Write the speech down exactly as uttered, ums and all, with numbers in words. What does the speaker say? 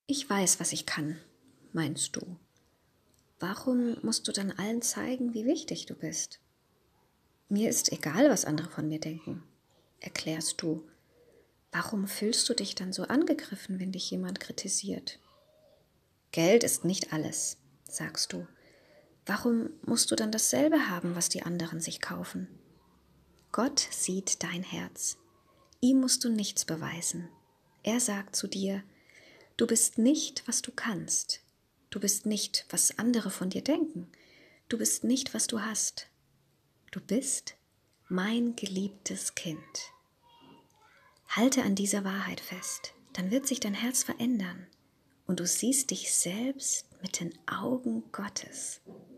Ich weiß, was ich kann, meinst du. Warum musst du dann allen zeigen, wie wichtig du bist? Mir ist egal, was andere von mir denken, erklärst du. Warum fühlst du dich dann so angegriffen, wenn dich jemand kritisiert? Geld ist nicht alles, sagst du. Warum musst du dann dasselbe haben, was die anderen sich kaufen? Gott sieht dein Herz. Ihm musst du nichts beweisen. Er sagt zu dir, du bist nicht, was du kannst. Du bist nicht, was andere von dir denken. Du bist nicht, was du hast. Du bist mein geliebtes Kind. Halte an dieser Wahrheit fest, dann wird sich dein Herz verändern und du siehst dich selbst mit den Augen Gottes.